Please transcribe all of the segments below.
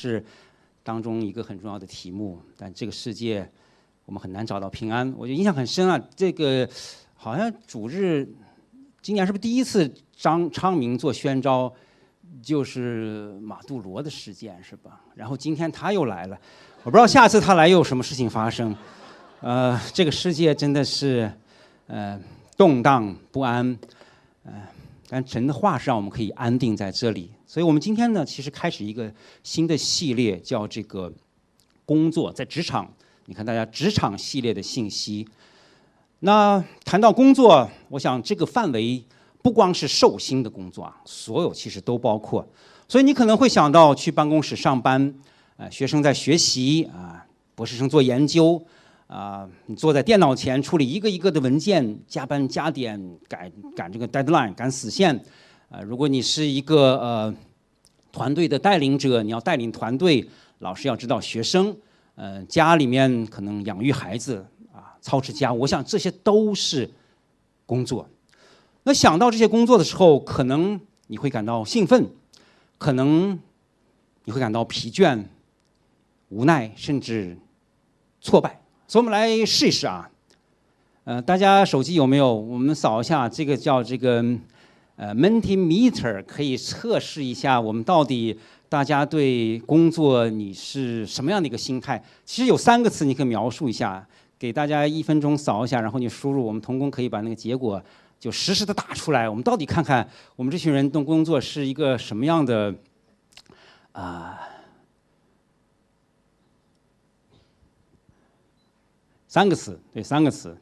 是当中一个很重要的题目。但这个世界我们很难找到平安，我就印象很深啊。这个好像主日今年是不是第一次昌明做宣召，就是马杜罗的事件是吧？然后今天他又来了，我不知道下次他来又有什么事情发生。这个世界真的是动荡不安，但神的话是让我们可以安定在这里。所以我们今天呢，其实开始一个新的系列，叫这个工作在职场。你看大家职场系列的信息。那谈到工作，我想这个范围不光是受薪的工作啊，所有其实都包括。所以你可能会想到去办公室上班，学生在学习啊，博士生做研究。你坐在电脑前处理一个一个的文件，加班加点赶这个 deadline， 赶死线。如果你是一个团队的带领者，你要带领团队，老师要指导学生，家里面可能养育孩子啊，操持家务，我想这些都是工作。那想到这些工作的时候，可能你会感到兴奋，可能你会感到疲倦、无奈，甚至挫败。所以我们来试一试啊，大家手机有没有？我们扫一下，这个叫这个Mentimeter， 可以测试一下我们到底大家对工作你是什么样的一个心态。其实有3个词你可以描述一下，给大家1分钟扫一下，然后你输入，我们同工可以把那个结果就实时的打出来。我们到底看看我们这群人的工作是一个什么样的3个词，对，3个词，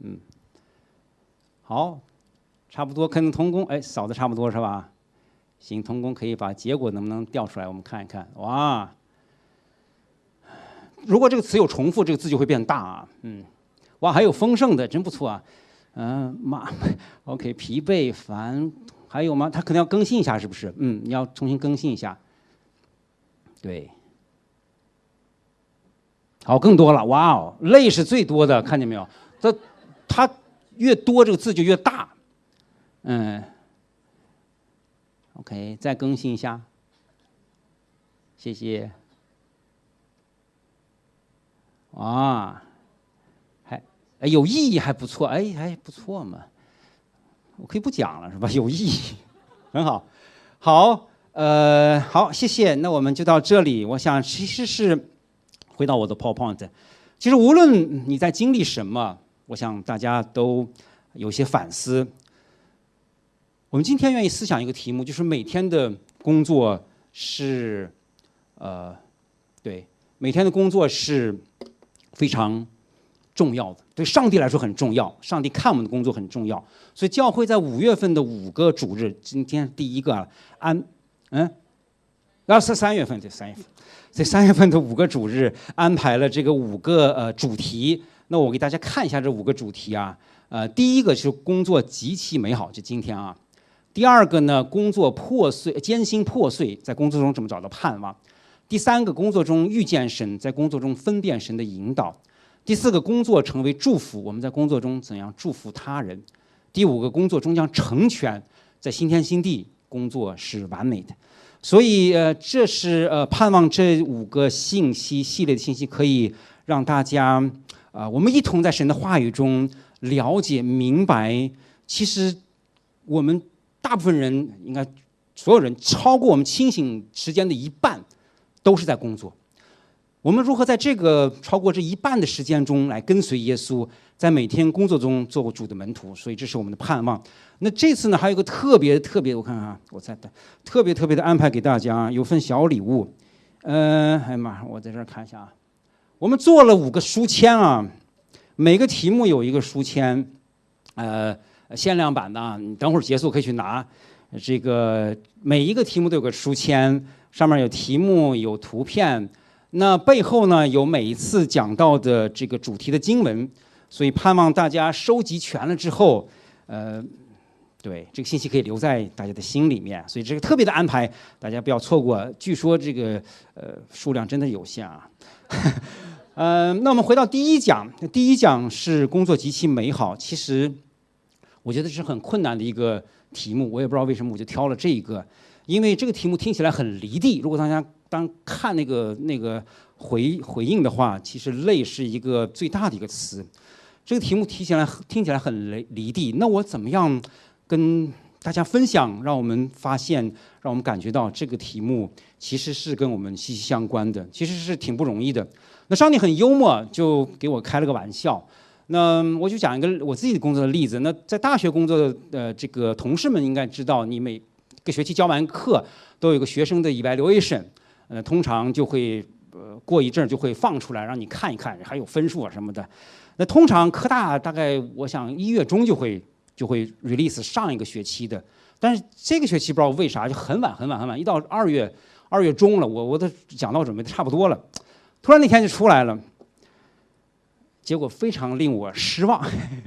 好，差不多，可能同工，扫的差不多是吧？行，同工可以把结果能不能调出来，我们看一看。哇，如果这个词有重复，这个字就会变大啊。哇，还有丰盛的，真不错啊。OK， 疲惫、烦，还有吗？他可能要更新一下，是不是？你要重新更新一下。对。好，更多了，哇哦，累是最多的，看见没有？它越多，这个字就越大。OK， 再更新一下，谢谢。哇，还有意义，还不错，还不错嘛。我可以不讲了是吧？有意义，很好。好，谢谢。那我们就到这里。我想其实是。回到我的 PowerPoint， 其实无论你在经历什么，我想大家都有些反思。我们今天愿意思想一个题目，就是每天的工作是，对，每天的工作是非常重要的，对上帝来说很重要，上帝看我们的工作很重要。所以教会在5月份的5个主日，今天第1个是3月份，对，3月份。在3月份的5个主日安排了这个5个主题。那我给大家看一下这5个主题啊。第1个是工作极其美好，就今天啊。第2个呢，工作破碎，艰辛破碎，在工作中怎么找到盼望。第3个，工作中遇见神，在工作中分辨神的引导。第4个，工作成为祝福，我们在工作中怎样祝福他人。第5个，工作终将成全，在新天新地，工作是完美的。所以这是盼望这5个信息系列的信息可以让大家我们一同在神的话语中了解明白，其实我们大部分人，应该所有人，超过我们清醒时间的1半都是在工作。我们如何在这个超过这1半的时间中来跟随耶稣，在每天工作中做主的门徒？所以这是我们的盼望。那这次呢，还有一个特别，我看看啊，我在特别的安排给大家，有份小礼物。哎呀妈，我在这儿看一下啊，我们做了5个书签啊，每个题目有一个书签，限量版的啊，你等会儿结束可以去拿。这个每一个题目都有个书签，上面有题目，有图片。那背后呢，有每一次讲到的这个主题的经文，所以盼望大家收集全了之后，对，这个信息可以留在大家的心里面，所以这个特别的安排，大家不要错过。据说这个数量真的有限啊。那我们回到第1讲，第1讲是工作极其美好。其实我觉得是很困难的一个题目，我也不知道为什么我就挑了这一个，因为这个题目听起来很离地。如果大家当看那个回应的话，其实累是一个最大的一个词。这个题目听起来很离地，那我怎么样跟大家分享，让我们发现，让我们感觉到这个题目其实是跟我们息息相关的，其实是挺不容易的。那上帝很幽默，就给我开了个玩笑。那我就讲一个我自己工作的例子。那在大学工作的这个同事们应该知道，你每个学期教完课都有一个学生的 evaluation， 通常就会过一阵就会放出来让你看一看，还有分数啊什么的。那通常科大大概我想1月中就会 release 上一个学期的，但是这个学期不知道为啥就很晚，一到2月中了，我的讲道准备的差不多了，突然那天就出来了，结果非常令我失望，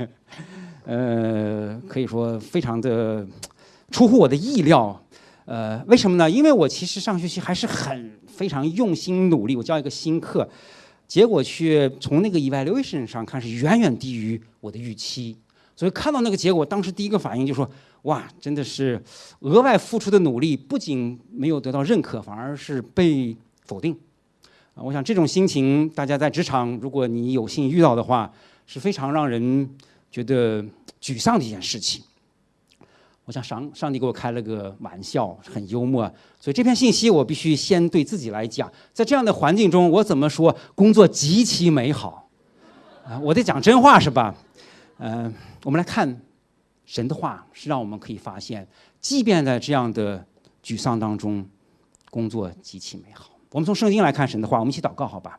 可以说非常的出乎我的意料。为什么呢？因为我其实上学期还是非常用心努力，我教一个新课，结果却从那个 evaluation 上看是远远低于我的预期。所以看到那个结果，当时第一个反应就说：哇，真的是额外付出的努力不仅没有得到认可，反而是被否定。我想这种心情，大家在职场如果你有幸遇到的话，是非常让人觉得沮丧的一件事情。我想上帝给我开了个玩笑，很幽默，所以这篇信息我必须先对自己来讲，在这样的环境中，我怎么说工作极其美好？我得讲真话是吧？我们来看神的话，是让我们可以发现，即便在这样的沮丧当中，工作极其美好。我们从圣经来看神的话，我们一起祷告好吧？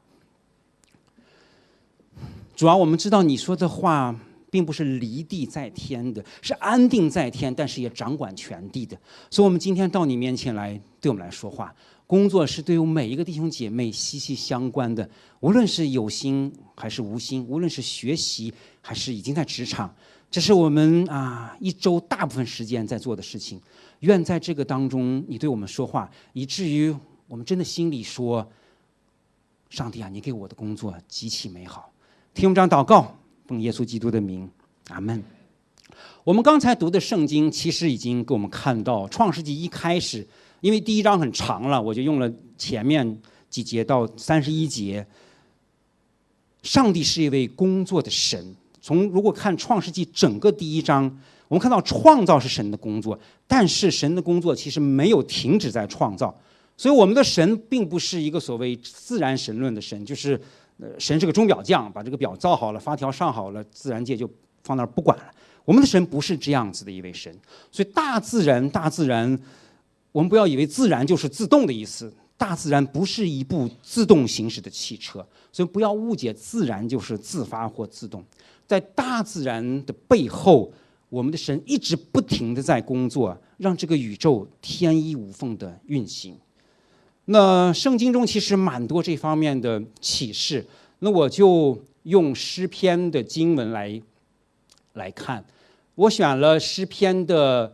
主要我们知道你说的话并不是离地在天的，是安定在天，但是也掌管全地的。所以我们今天到你面前来，对我们来说话。工作是对于每一个弟兄姐妹息息相关的，无论是有心还是无心，无论是学习还是已经在职场，这是我们一周大部分时间在做的事情。愿在这个当中你对我们说话，以至于我们真的心里说：上帝啊，你给我的工作极其美好。听我们这样祷告，奉耶稣基督的名，阿们。我们刚才读的圣经其实已经给我们看到，创世纪一开始，因为第1章很长了，我就用了前面几节到31节。上帝是一位工作的神。如果看创世纪整个第1章，我们看到创造是神的工作，但是神的工作其实没有停止在创造。所以我们的神并不是一个所谓自然神论的神，就是神是个钟表匠，把这个表造好了，发条上好了，自然界就放那儿不管了。我们的神不是这样子的一位神。所以大自然，我们不要以为自然就是自动的意思，大自然不是一部自动行驶的汽车，所以不要误解自然就是自发或自动。在大自然的背后，我们的神一直不停地在工作，让这个宇宙天衣无缝的运行。那圣经中其实蛮多这方面的启示，那我就用诗篇的经文来看。我选了诗篇的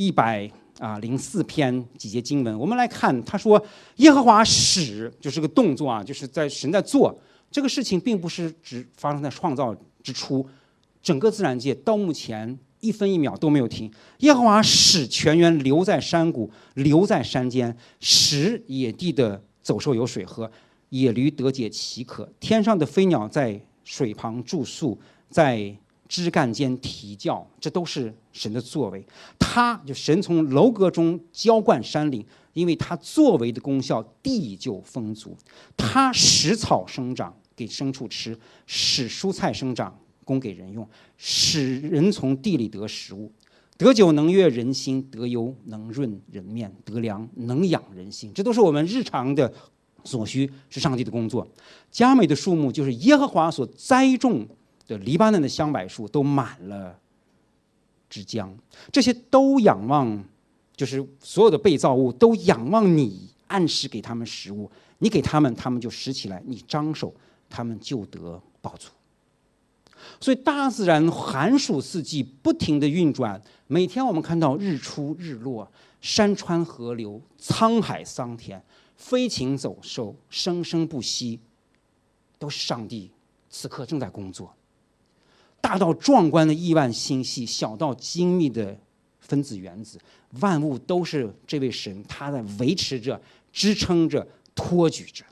104篇几节经文，我们来看。他说耶和华使，就是个动作就是在神在做这个事情，并不是只发生在创造之初，整个自然界到目前1分1秒都没有停。耶和华使泉源流在山谷，流在山间，使野地的走兽有水喝，野驴得解其渴。天上的飞鸟在水旁住宿，在枝干间啼叫，这都是神的作为。神从楼阁中浇灌山岭，因为他作为的功效，地就丰足。他使草生长，给牲畜吃，使蔬菜生长，供给人用，使人从地里得食物。得酒能悦人心，得油能润人面，得粮能养人心。这都是我们日常的所需，是上帝的工作。佳美的树木就是耶和华所栽种的黎巴嫩的香柏树，都满了枝浆。这些都仰望，就是所有的被造物都仰望你，按时给他们食物。你给他们，他们就拾起来；你张手，他们就得饱足。所以大自然寒暑四季不停地运转，每天我们看到日出日落，山川河流，沧海桑田，飞禽走兽，生生不息，都是上帝此刻正在工作。大到壮观的亿万星系，小到精密的分子原子，万物都是这位神他在维持着、支撑着、 托举着。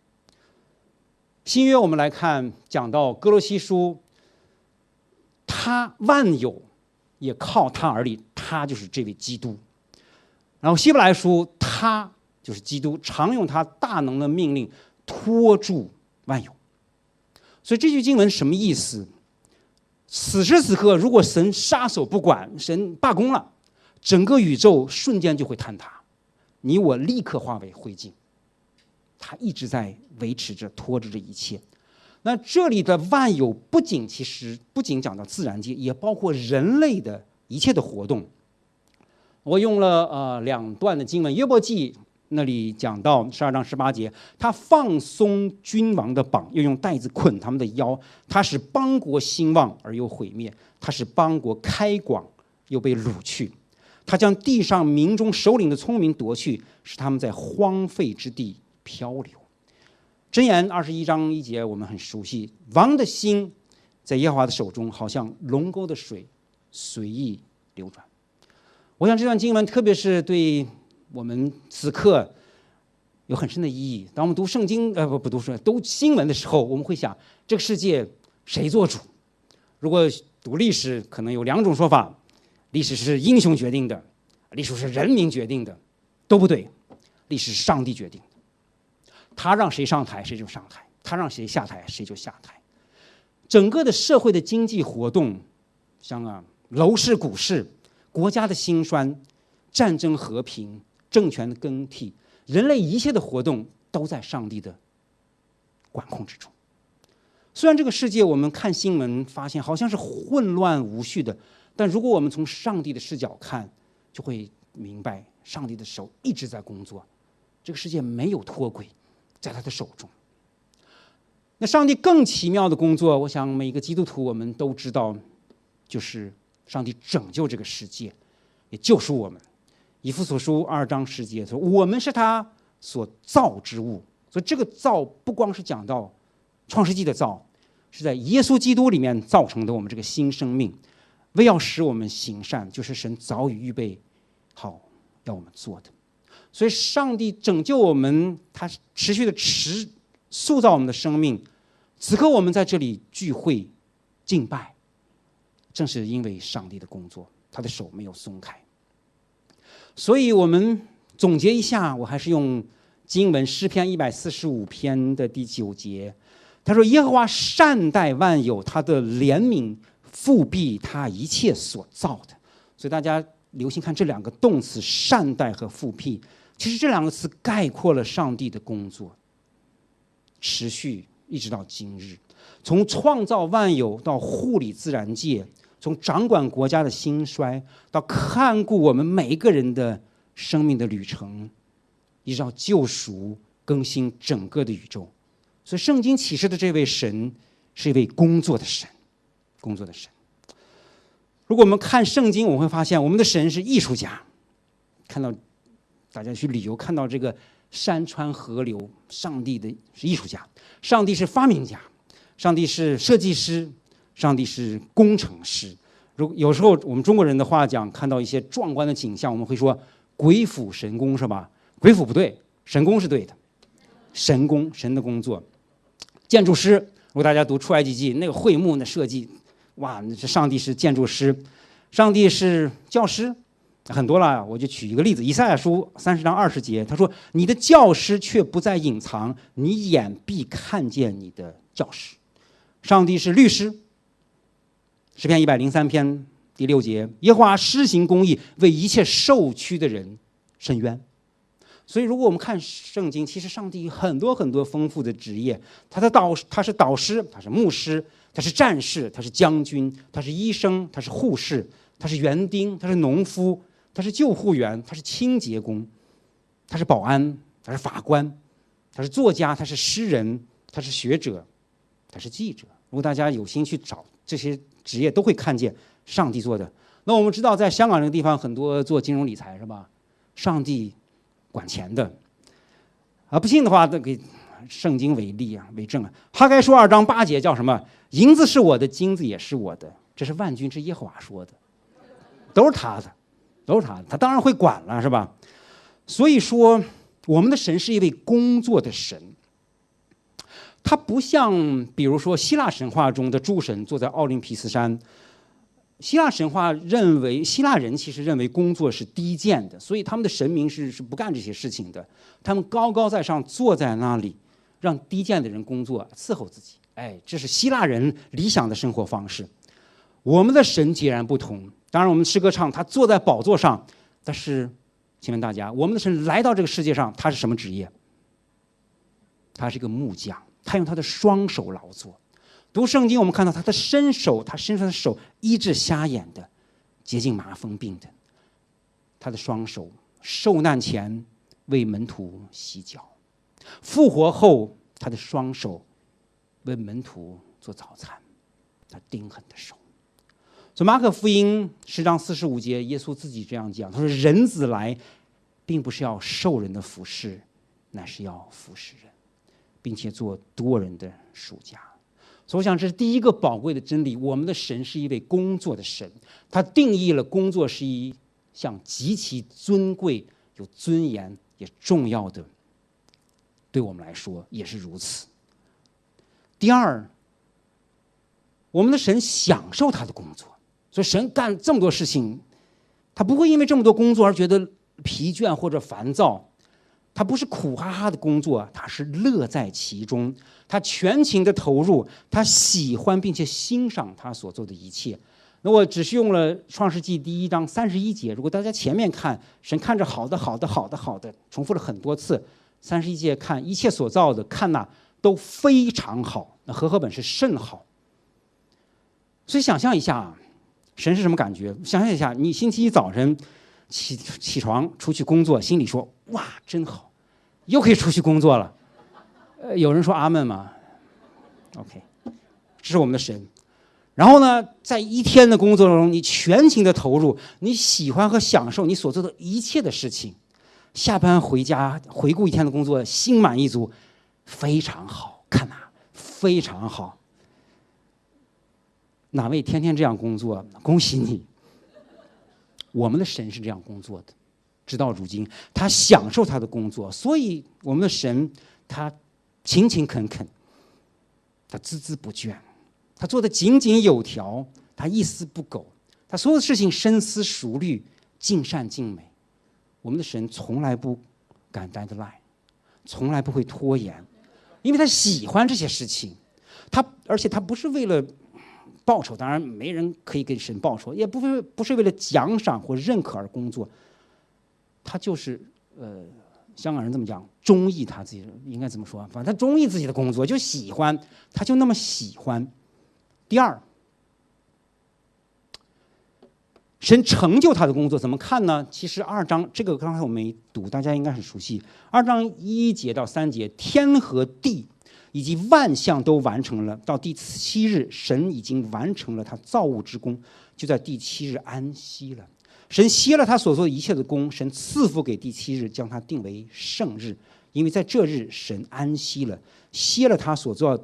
新约我们来看，讲到哥罗西书，他万有也靠他而立，他就是这位基督。然后希伯来书，他就是基督，常用他大能的命令托住万有。所以这句经文什么意思？此时此刻，如果神撒手不管，神罢工了，整个宇宙瞬间就会坍塌，你我立刻化为灰烬。他一直在维持着、拖着这一切。那这里的万有其实不仅讲到自然界，也包括人类的一切的活动。我用了2段的经文，约伯记那里讲到12章18节，他放松君王的绑，又用带子捆他们的腰，他使邦国兴旺而又毁灭，他使邦国开广又被掳去，他将地上民中首领的聪明夺去，使他们在荒废之地漂流。箴言21章1节我们很熟悉，王的心在耶和华的手中，好像龙沟的水随意流转。我想这段经文特别是对我们此刻有很深的意义。当我们读圣经不读书读新闻的时候，我们会想这个世界谁做主？如果读历史，可能有2种说法：历史是英雄决定的，历史是人民决定的，都不对。历史是上帝决定的，他让谁上台谁就上台，他让谁下台谁就下台。整个的社会的经济活动，像楼市股市，国家的兴衰，战争和平，政权的更替，人类一切的活动都在上帝的管控之中。虽然这个世界我们看新闻发现好像是混乱无序的，但如果我们从上帝的视角看，就会明白上帝的手一直在工作，这个世界没有脱轨，在他的手中。那上帝更奇妙的工作，我想每个基督徒我们都知道，就是上帝拯救这个世界，也救赎我们。以弗所书2章10节说，我们是他所造之物。所以这个造不光是讲到创世纪的造，是在耶稣基督里面造成的我们这个新生命，为要使我们行善，就是神早已预备好要我们做的。所以上帝拯救我们，他持续的塑造我们的生命。此刻我们在这里聚会敬拜，正是因为上帝的工作，他的手没有松开。所以我们总结一下，我还是用经文诗篇145篇的第9节，他说耶和华善待万有，他的怜悯复庇他一切所造的。所以大家留心看这2个动词善待和复庇，其实这2个词概括了上帝的工作，持续一直到今日，从创造万有到护理自然界，从掌管国家的兴衰到看顾我们每一个人的生命的旅程，一直到救赎更新整个的宇宙。所以圣经启示的这位神是一位工作的神，工作的神。如果我们看圣经，我们会发现我们的神是艺术家。看到大家去旅游，看到这个山川河流，上帝的是艺术家，上帝是发明家，上帝是设计师，上帝是工程师。有时候我们中国人的话讲，看到一些壮观的景象，我们会说鬼斧神工，是吧？鬼斧不对，神工是对的。神工，神的工作。建筑师，如果大家读出埃及记，那个会幕的设计，哇，这上帝是建筑师，上帝是教师，很多了。我就举一个例子，以赛亚书30章20节，他说：“你的教师却不再隐藏，你眼必看见你的教师。”上帝是律师。诗篇103篇第6节，耶和华施行公义，为一切受屈的人伸冤。所以如果我们看圣经，其实上帝有很多很多丰富的职业，他是导师，他是牧师，他是战士，他是将军，他是医生，他是护士，他是园丁，他是农夫，他是救护员，他是清洁工，他是保安，他是法官，他是作家，他是诗人，他是学者，他是记者。如果大家有心去找这些职业，都会看见上帝做的。那我们知道在香港这个地方很多做金融理财，是吧？上帝管钱的。不信的话都给圣经为例为证啊。哈该书2章8节叫什么？银子是我的，金子也是我的，这是万军之耶和华说的，都是他的，都是他的，他当然会管了，是吧？所以说我们的神是一位工作的神，他不像比如说希腊神话中的诸神坐在奥林匹斯山。希腊神话认为，希腊人其实认为工作是低贱的，所以他们的神明是不干这些事情的。他们高高在上坐在那里，让低贱的人工作伺候自己。哎，这是希腊人理想的生活方式。我们的神截然不同。当然，我们诗歌唱他坐在宝座上，但是，请问大家，我们的神来到这个世界上，他是什么职业？他是一个木匠，他用他的双手劳作。读圣经，我们看到他的伸手，他伸出的手医治瞎眼的，洁净麻风病的。他的双手受难前为门徒洗脚，复活后他的双手为门徒做早餐。他钉痕的手。所以马可福音10章45节，耶稣自己这样讲，他说：“人子来，并不是要受人的服侍，乃是要服侍人，并且做多人的属家。”所以我想这是第一个宝贵的真理，我们的神是一位工作的神，他定义了工作是一项极其尊贵、有尊严也重要的，对我们来说也是如此。第二，我们的神享受他的工作，所以神干这么多事情，他不会因为这么多工作而觉得疲倦或者烦躁。他不是苦哈哈的工作，他是乐在其中，他全情的投入，他喜欢并且欣赏他所做的一切。那我只是用了创世纪第1章31节，如果大家前面看，神看着好的好的好的好的，重复了很多次。31节看一切所造的，看那都非常好，那和本是甚好。所以想象一下，神是什么感觉？想象一下，你星期一早晨起床出去工作，心里说：“哇，真好，又可以出去工作了。”有人说阿们吗 ？OK， 这是我们的神。然后呢，在一天的工作中，你全情的投入，你喜欢和享受你所做的一切的事情。下班回家回顾一天的工作，心满意足，非常好，看呐，非常好。哪位天天这样工作？恭喜你！我们的神是这样工作的，直到如今，他享受他的工作，所以我们的神他勤勤恳恳，他孜孜不倦，他做的井井有条，他一丝不苟，他所有的事情深思熟虑，尽善尽美。我们的神从来不敢deadline，从来不会拖延，因为他喜欢这些事情，而且他不是为了报酬，当然没人可以给神报酬，也不是为了奖赏或认可而工作，他就是香港人这么讲，中意他自己，应该怎么说？反正他中意自己的工作，就喜欢，他就那么喜欢。第二，神成就他的工作怎么看呢？其实2章这个刚才我没读，大家应该很熟悉。2章1节到3节，天和地以及万象都完成了，到第7日，神已经完成了他造物之功，就在第7日安息了。神歇了他所做的一切的功，神赐福给第7日，将它定为圣日，因为在这日神安息了，歇了他所做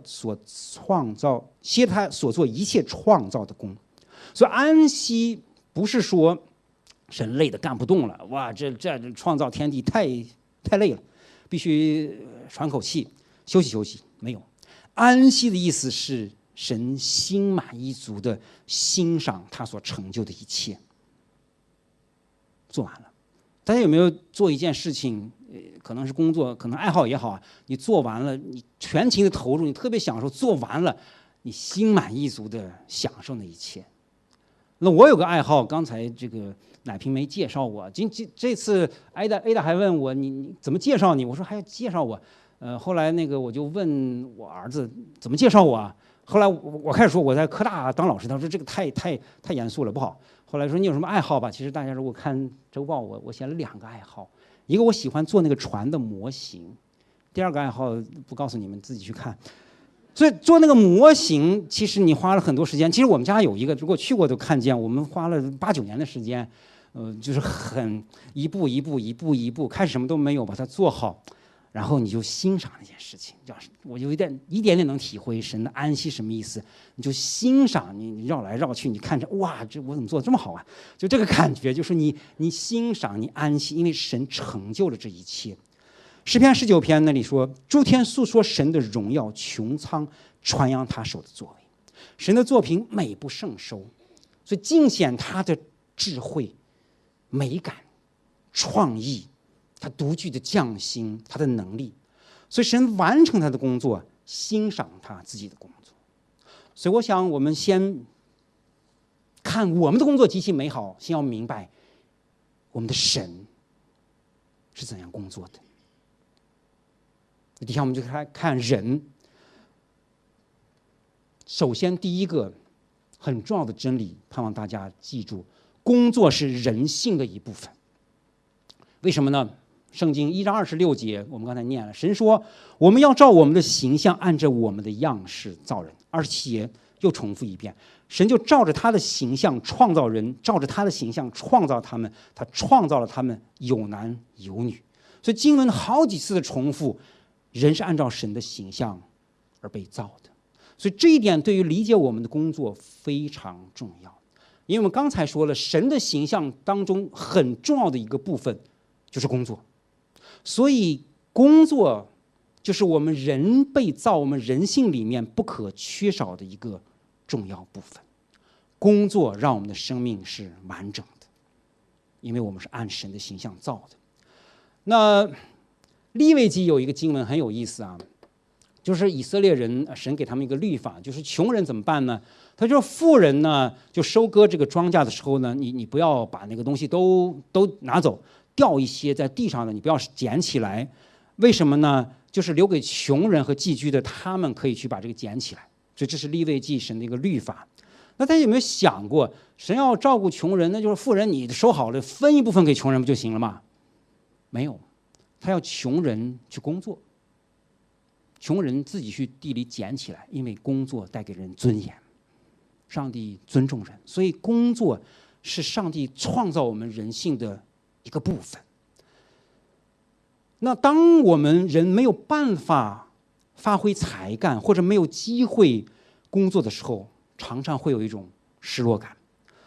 一切创造的功。所以安息不是说神累得干不动了，哇，这创造天地太累了，必须喘口气休息休息。没有，安息的意思是神心满意足的欣赏他所成就的一切。做完了，大家有没有做一件事情，可能是工作，可能爱好也好啊，你做完了，你全情的投入，你特别享受，做完了，你心满意足的享受那一切。那我有个爱好，刚才这个奶瓶没介绍我，这次 Ada 还问我你怎么介绍你，我说还要介绍我，后来那个我就问我儿子怎么介绍我啊，后来我开始说我在科大当老师，他说这个太严肃了不好。后来说你有什么爱好吧？其实大家如果看周报，我写了2个爱好，一个我喜欢做那个船的模型，第2个爱好不告诉你们，自己去看。所以做那个模型，其实你花了很多时间。其实我们家有一个，如果去过都看见，我们花了8、9年的时间，就是很一步一步，开始什么都没有把它做好。然后你就欣赏那件事情，我就一点点能体会神的安息什么意思。你就欣赏，你绕来绕去，你看着哇，这我怎么做的这么好啊？就这个感觉，就是你欣赏，你安息，因为神成就了这一切。 诗篇19篇那里说，诸天诉说神的荣耀，穹苍传扬他手的作为。神的作品美不胜收，所以尽显他的智慧、美感、创意，他独具的匠心，他的能力。所以神完成他的工作，欣赏他自己的工作。所以我想我们先看我们的工作极其美好，先要明白我们的神是怎样工作的。底下我们就看人。首先第一个很重要的真理，盼望大家记住，工作是人性的一部分。为什么呢？圣经1章26节我们刚才念了，神说我们要照我们的形象，按着我们的样式造人。27节又重复一遍，神就照着他的形象创造人，照着他的形象创造他们，他创造了他们有男有女。所以经文好几次的重复，人是按照神的形象而被造的。所以这一点对于理解我们的工作非常重要，因为我们刚才说了，神的形象当中很重要的一个部分就是工作，所以工作就是我们人被造，我们人性里面不可缺少的一个重要部分。工作让我们的生命是完整的，因为我们是按神的形象造的。那利未记有一个经文很有意思啊，就是以色列人，神给他们一个律法，就是穷人怎么办呢？他说富人呢，就收割这个庄稼的时候呢，你不要把那个东西都拿走，掉一些在地上的，你不要捡起来。为什么呢？就是留给穷人和寄居的，他们可以去把这个捡起来。所以这是利未记神的一个律法。那大家有没有想过，神要照顾穷人，那就是富人你收好了，分一部分给穷人不就行了吗？没有，他要穷人去工作。穷人自己去地里捡起来，因为工作带给人尊严，上帝尊重人，所以工作是上帝创造我们人性的一个部分。那当我们人没有办法发挥才干，或者没有机会工作的时候，常常会有一种失落感。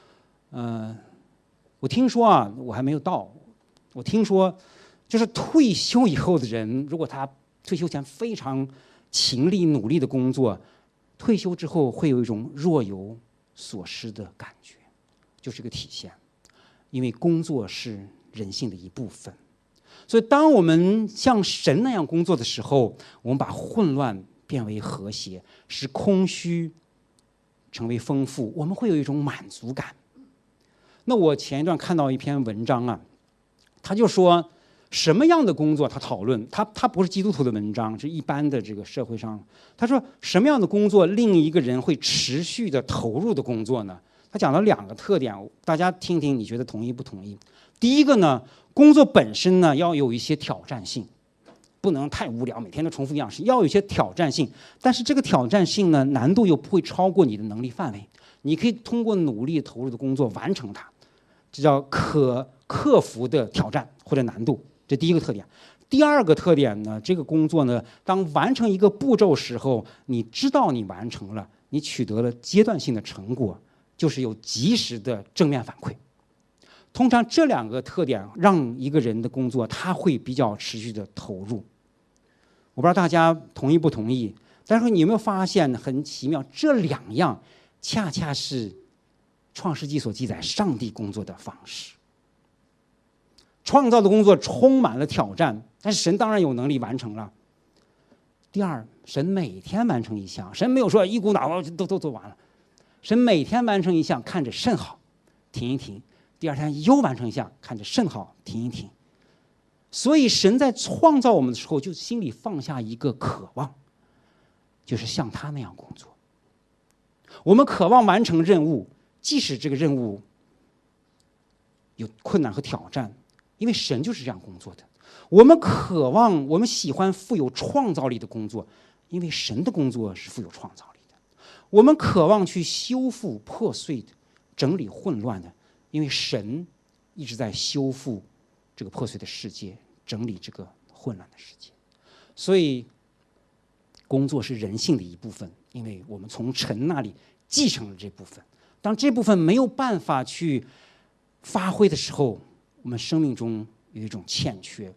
我听说啊，我还没有到，我听说就是退休以后的人，如果他退休前非常勤力努力的工作，退休之后会有一种若有所失的感觉，就是个体现。因为工作是人性的一部分，所以当我们像神那样工作的时候，我们把混乱变为和谐，使空虚成为丰富，我们会有一种满足感。那我前一段看到一篇文章啊，他就说什么样的工作，他讨论，他不是基督徒的文章，是一般的这个社会上。他说什么样的工作令一个人会持续的投入的工作呢？他讲了2个特点，大家听听，你觉得同意不同意？第一个呢，工作本身呢要有一些挑战性，不能太无聊，每天都重复一样事，要有一些挑战性。但是这个挑战性呢，难度又不会超过你的能力范围，你可以通过努力投入的工作完成它，这叫可克服的挑战或者难度。这第一个特点。第二个特点呢，这个工作呢，当完成一个步骤时候，你知道你完成了，你取得了阶段性的成果，就是有及时的正面反馈。通常这2个特点让一个人的工作他会比较持续的投入。我不知道大家同意不同意，但是你有没有发现很奇妙，这2样恰恰是创世纪所记载上帝工作的方式。创造的工作充满了挑战，但是神当然有能力完成了。第二，神每天完成一项，神没有说一股脑都做完了，神每天完成一项，看着甚好，停一停，第2天又完成一项，看着甚好，停一停。所以神在创造我们的时候，就心里放下一个渴望，就是像他那样工作。我们渴望完成任务，即使这个任务有困难和挑战，因为神就是这样工作的。我们渴望，我们喜欢富有创造力的工作，因为神的工作是富有创造力的。我们渴望去修复破碎的，整理混乱的，因为神一直在修复这个破碎的世界，整理这个混乱的世界。所以工作是人性的一部分，因为我们从神那里继承了这部分。当这部分没有办法去发挥的时候，我们生命中有一种欠缺，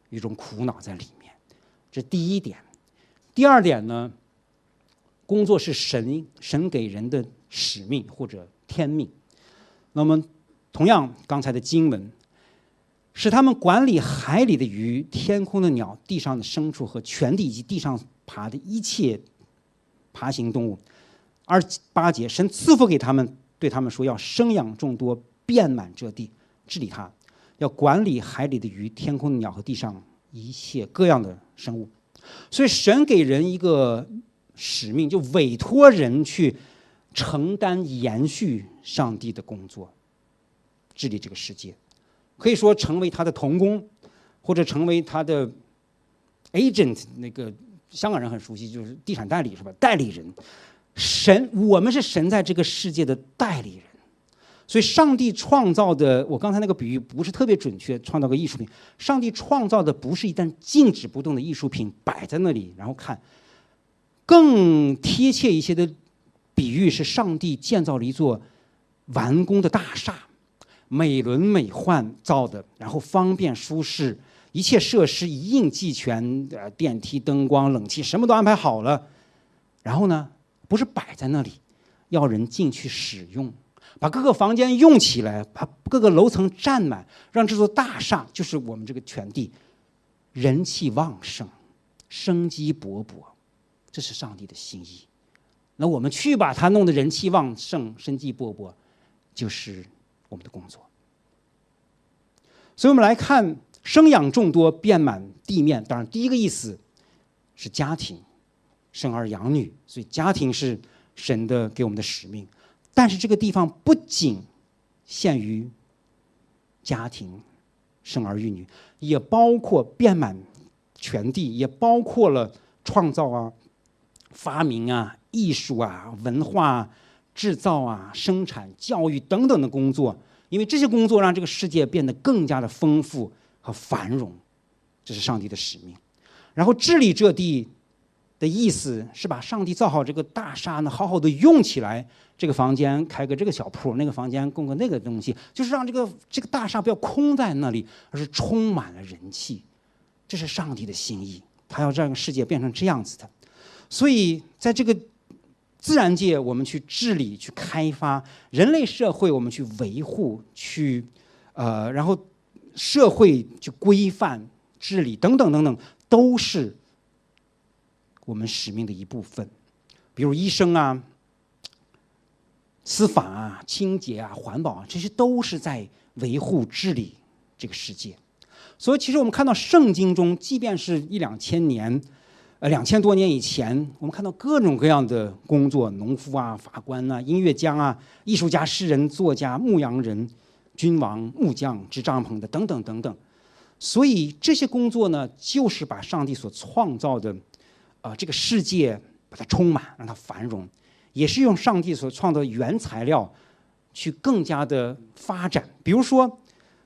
一种苦恼在里面。这第一点。第二点呢，工作是神给人的使命或者天命。那么同样，刚才的经文使他们管理海里的鱼、天空的鸟、地上的牲畜和全地以及地上爬的一切爬行动物。28节，神赐福给他们，对他们说，要生养众多，遍满这地，治理它，要管理海里的鱼、天空的鸟和地上一切各样的生物。所以神给人一个使命，就委托人去承担延续上帝的工作，治理这个世界，可以说成为他的同工，或者成为他的 agent， 那个香港人很熟悉，就是地产代理是吧？代理人。我们是神在这个世界的代理人。所以上帝创造的，我刚才那个比喻不是特别准确，创造个艺术品。上帝创造的不是一旦静止不动的艺术品摆在那里然后看，更贴切一些的比喻是上帝建造了一座完工的大厦，美轮美奂造的，然后方便舒适，一切设施一应俱全，电梯、灯光、冷气什么都安排好了。然后呢，不是摆在那里，要人进去使用。把各个房间用起来，把各个楼层占满，让这座大厦就是我们这个全地人气旺盛，生机勃勃，这是上帝的心意。那我们去把它弄得人气旺盛、生机勃勃，就是我们的工作。所以我们来看生养众多，遍满地面。当然第一个意思是家庭，生儿养女，所以家庭是神的给我们的使命。但是这个地方不仅限于家庭生儿育女，也包括遍满全地，也包括了创造啊、发明啊、艺术啊、文化啊、制造啊、生产、教育等等的工作。因为这些工作让这个世界变得更加的丰富和繁荣，这是上帝的使命。然后治理这地的意思是把上帝造好这个大厦呢，好好的用起来。这个房间开个这个小铺，那个房间供个那个东西，就是让这个大厦不要空在那里，而是充满了人气。这是上帝的心意，他要让世界变成这样子的。所以在这个自然界，我们去治理、去开发；人类社会，我们去维护、然后社会去规范、治理等等等等，都是我们使命的一部分。比如医生啊、司法啊、清洁啊、环保啊，这些都是在维护治理这个世界。所以其实我们看到圣经中，即便是2000多年以前，我们看到各种各样的工作，农夫啊、法官啊、音乐家啊、艺术家、诗人、作家、牧羊人、君王、木匠、织帐篷的等等等等。所以这些工作呢，就是把上帝所创造的这个世界把它充满，让它繁荣。也是用上帝所创造的原材料去更加的发展。比如说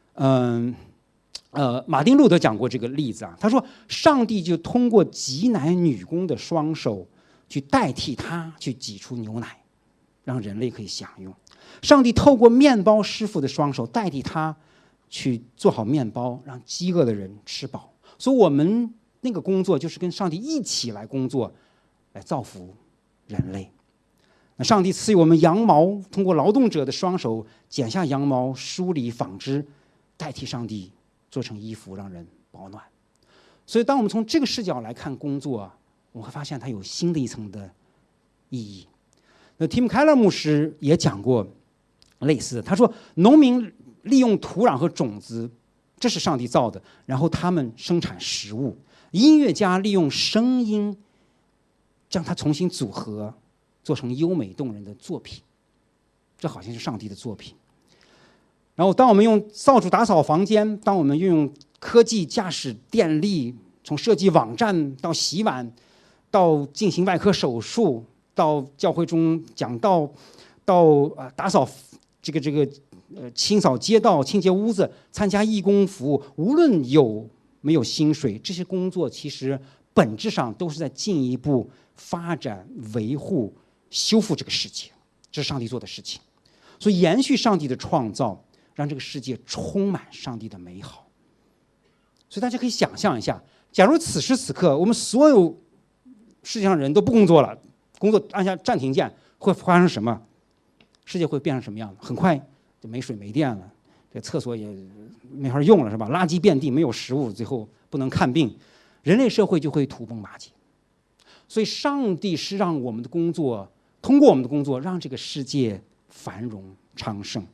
马丁路德讲过这个例子啊，他说上帝就通过挤奶女工的双手去代替他去挤出牛奶，让人类可以享用。上帝透过面包师傅的双手代替他去做好面包，让饥饿的人吃饱。所以我们那个工作就是跟上帝一起来工作，来造福人类。那上帝赐予我们羊毛，通过劳动者的双手剪下羊毛，梳理纺织，代替上帝做成衣服，让人保暖。所以当我们从这个视角来看工作，我们会发现它有新的一层的意义。那 Tim Keller 牧师也讲过类似的，他说农民利用土壤和种子，这是上帝造的，然后他们生产食物；音乐家利用声音将它重新组合，做成优美动人的作品，这好像是上帝的作品。然后当我们用扫帚打扫房间，当我们运用科技驾驶电力，从设计网站到洗碗，到进行外科手术，到教会中讲道，到打扫清扫街道、清洁屋子、参加义工服务，无论有没有薪水，这些工作其实本质上都是在进一步发展、维护、修复这个世界，这是上帝做的事情。所以延续上帝的创造，让这个世界充满上帝的美好。 所以大家可以想象一下，假如此时此刻我们所有世界上人都不工作了，工作按下暂停键，会发生什么？世界会变成什么样子？很快就没水没电了，这厕所也没法用了，是吧？垃圾遍地，没有食物，最后不能看病，人类社会就会土崩瓦解。所以，上帝是让我们的工作，通过我们的工作，让这个世界繁荣昌盛。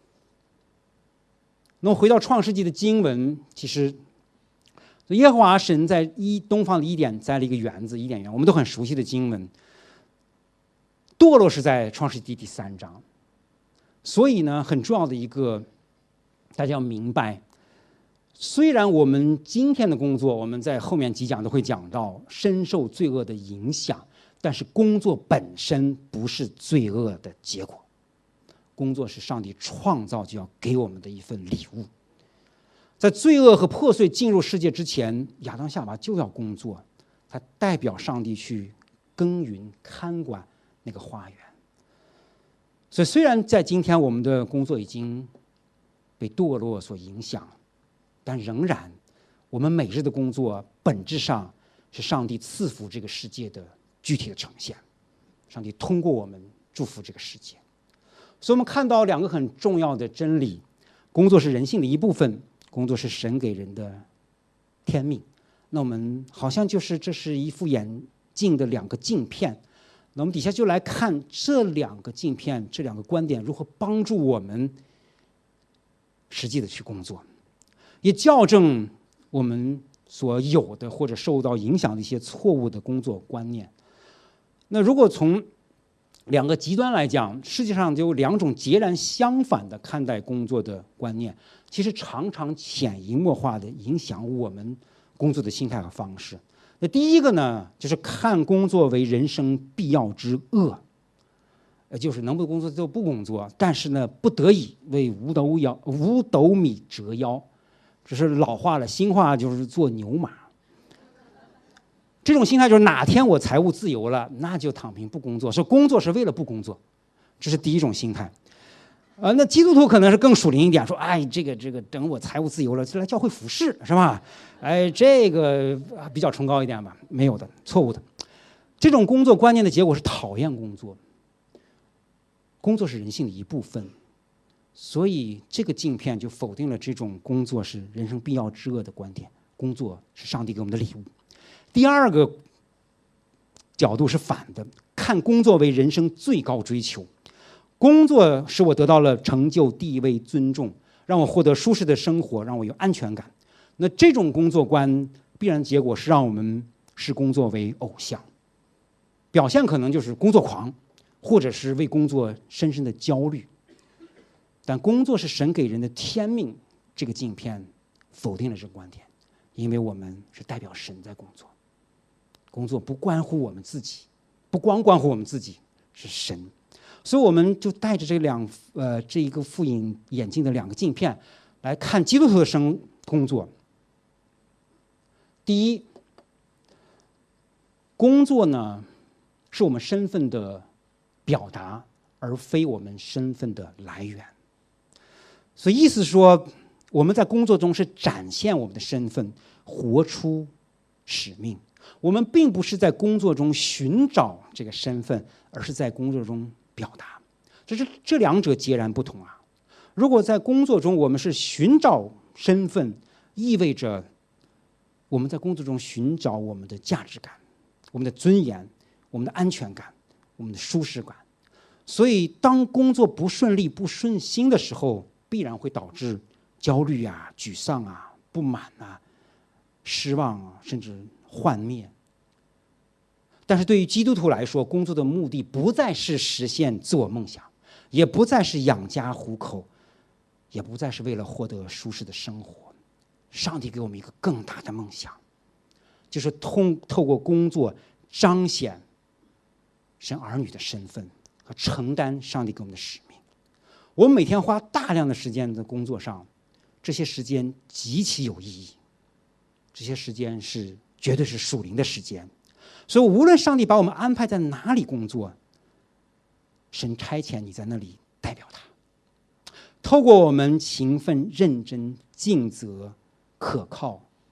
那么回到创世纪的经文，其实耶和华神在东方的伊甸栽了一个园子，伊甸园，我们都很熟悉的经文。堕落是在创世纪第3章，所以呢，很重要的一个，大家要明白，虽然我们今天的工作，我们在后面几讲都会讲到深受罪恶的影响，但是工作本身不是罪恶的结果，工作是上帝创造就要给我们的一份礼物。在罪恶和破碎进入世界之前，亚当夏娃就要工作，它代表上帝去耕耘看管那个花园。所以虽然在今天我们的工作已经被堕落所影响，但仍然我们每日的工作本质上是上帝赐福这个世界的具体的呈现，上帝通过我们祝福这个世界。所以我们看到2个很重要的真理：工作是人性的一部分，工作是神给人的天命。那我们好像就是这是一副眼镜的2个镜片，那我们底下就来看这2个镜片，这2个观点如何帮助我们实际的去工作，也校正我们所有的或者受到影响的一些错误的工作观念。那如果从2个极端来讲，世界上就有2种截然相反的看待工作的观念，其实常常潜移默化的影响我们工作的心态和方式。那第一个呢，就是看工作为人生必要之恶，就是能不工作就不工作，但是呢，不得已为五斗米折腰，这是老话了，新话就是做牛马。这种心态就是哪天我财务自由了，那就躺平不工作，说工作是为了不工作，这是第一种心态。那基督徒可能是更属灵一点，说，哎，这个等我财务自由了，就来教会服侍，是吧？哎，这个比较崇高一点吧？没有的，错误的。这种工作观念的结果是讨厌工作。工作是人性的一部分，所以这个镜片就否定了这种工作是人生必要之恶的观点。工作是上帝给我们的礼物。第二个角度是反的，看工作为人生最高追求。工作使我得到了成就、地位、尊重，让我获得舒适的生活，让我有安全感。那这种工作观必然结果是让我们视工作为偶像，表现可能就是工作狂，或者是为工作深深的焦虑。但工作是神给人的天命，这个镜片否定了这个观点，因为我们是代表神在工作，工作不关乎我们自己，不光关乎我们自己，是神。所以我们就带着这一个复印眼镜的2个镜片来看基督徒的工作。第一，工作呢是我们身份的表达，而非我们身份的来源。所以意思是说，我们在工作中是展现我们的身份，活出使命。我们并不是在工作中寻找这个身份，而是在工作中表达。这2者截然不同啊！如果在工作中我们是寻找身份，意味着我们在工作中寻找我们的价值感、我们的尊严、我们的安全感、我们的舒适感。所以当工作不顺利、不顺心的时候，必然会导致焦虑啊、沮丧啊、不满啊、失望啊，甚至幻灭。但是对于基督徒来说，工作的目的不再是实现自我梦想，也不再是养家糊口，也不再是为了获得舒适的生活。上帝给我们一个更大的梦想，就是透过工作彰显神儿女的身份和承担上帝给我们的使命。我们每天花大量的时间在工作上，这些时间极其有意义，这些时间是绝对是属灵的时间。所以无论上帝把我们安排在哪里工作，神差遣你在那里代表他，透过我们勤奋、认真、尽责、可靠，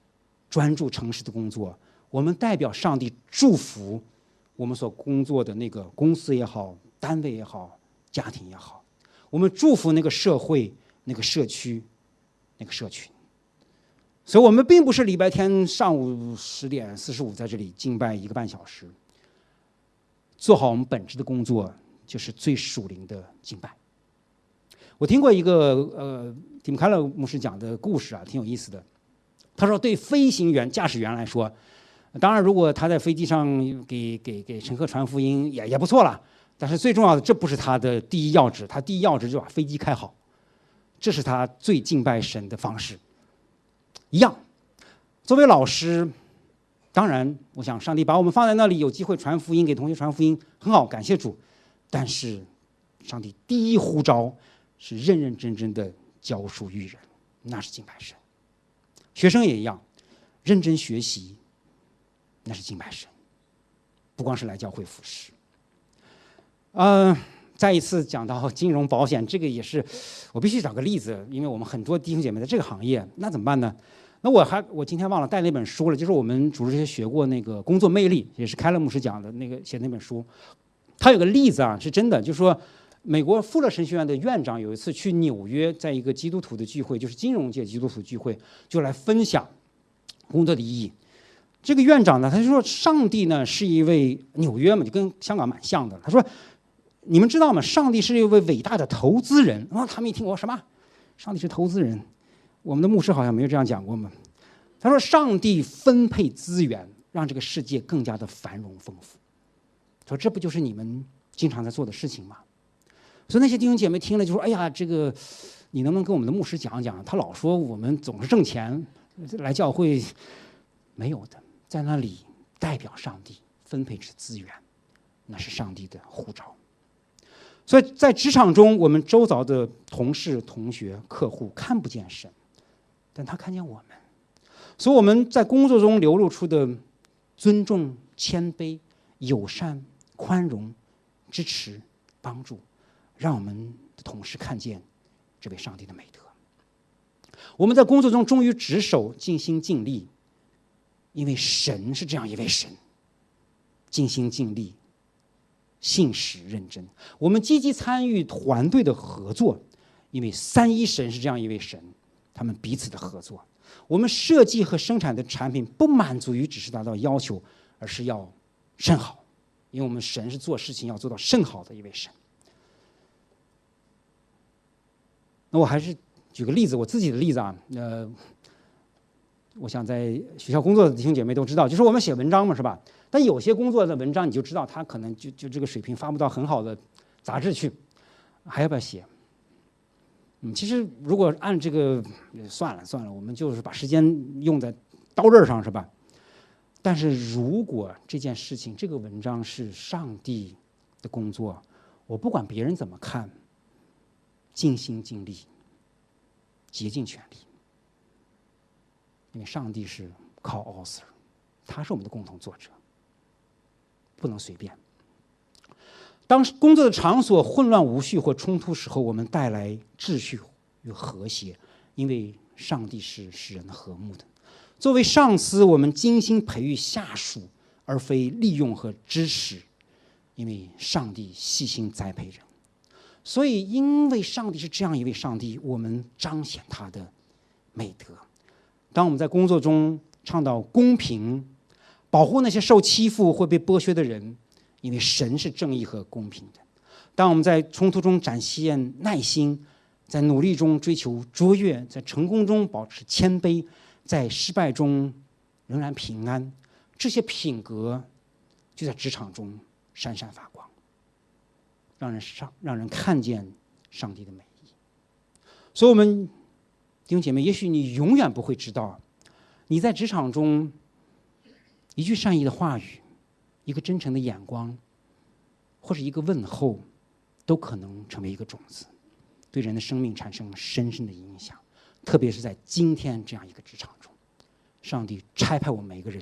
专注诚实的工作，我们代表上帝祝福我们所工作的那个公司也好，单位也好，家庭也好，我们祝福那个社会、那个社区、那个社群。所以我们并不是礼拜天上午10:45在这里敬拜1个半小时，做好我们本职的工作就是最属灵的敬拜。我听过一个蒂姆·凯勒牧师讲的故事啊，挺有意思的。他说，对飞行员、驾驶员来说，当然如果他在飞机上给乘客传福音也不错了，但是最重要的，这不是他的第一要旨，他第一要旨就把飞机开好，这是他最敬拜神的方式。一样，作为老师，当然我想上帝把我们放在那里，有机会传福音，给同学传福音，很好，感谢主。但是上帝第一呼召是认认真真的教书育人，那是敬拜神。学生也一样，认真学习，那是敬拜神，不光是来教会服侍。再一次讲到金融保险，这个也是我必须找个例子，因为我们很多弟兄姐妹在这个行业，那怎么办呢？那我今天忘了带那本书了，就是我们主日学过那个工作魅力，也是凯勒牧师讲的那个写的那本书。他有个例子啊，是真的，就是说美国富勒神学院的院长有一次去纽约，在一个基督徒的聚会，就是金融界基督徒聚会，就来分享工作的意义。这个院长呢，他就说上帝呢是一位，纽约嘛，就跟香港蛮像的。他说，你们知道吗？上帝是一位伟大的投资人。他们一听，我什么？上帝是投资人？我们的牧师好像没有这样讲过嘛。他说，上帝分配资源，让这个世界更加的繁荣丰富。说这不就是你们经常在做的事情吗？所以那些弟兄姐妹听了就说：“哎呀，这个你能不能跟我们的牧师讲讲？他老说我们总是挣钱，来教会没有的，在那里代表上帝分配资源，那是上帝的呼召。”所以在职场中，我们周遭的同事、同学、客户看不见神，但他看见我们。所以我们在工作中流露出的尊重、谦卑、友善、宽容、支持、帮助，让我们的同事看见这位上帝的美德。我们在工作中忠于职守，尽心尽力，因为神是这样一位神，尽心尽力，信实认真。我们积极参与团队的合作，因为三一神是这样一位神，他们彼此的合作。我们设计和生产的产品不满足于只是达到要求，而是要甚好，因为我们神是做事情要做到甚好的一位神。那我还是举个例子，我自己的例子啊，我想在学校工作的弟兄姐妹都知道，就是我们写文章嘛，是吧？但有些工作的文章，你就知道他可能就这个水平发不到很好的杂志去，还要不要写？其实如果按这个，算了，我们就是把时间用在刀刃上，是吧？但是如果这件事情，这个文章是上帝的工作，我不管别人怎么看，尽心尽力，竭尽全力，因为上帝是 co-author， 他是我们的共同作者，不能随便。当工作的场所混乱无序或冲突时候，我们带来秩序与和谐，因为上帝是使人和睦的。作为上司，我们精心培育下属，而非利用和支持，因为上帝细心栽培人。所以因为上帝是这样一位上帝，我们彰显他的美德。当我们在工作中倡导公平，保护那些受欺负或被剥削的人，因为神是正义和公平的。当我们在冲突中展现耐心，在努力中追求卓越，在成功中保持谦卑，在失败中仍然平安，这些品格就在职场中闪闪发光，让人看见上帝的美意。所以我们弟兄姐妹，也许你永远不会知道，你在职场中一句善意的话语，一个真诚的眼光，或是一个问候，都可能成为一个种子，对人的生命产生深深的影响。特别是在今天这样一个职场中，上帝差派我们每一个人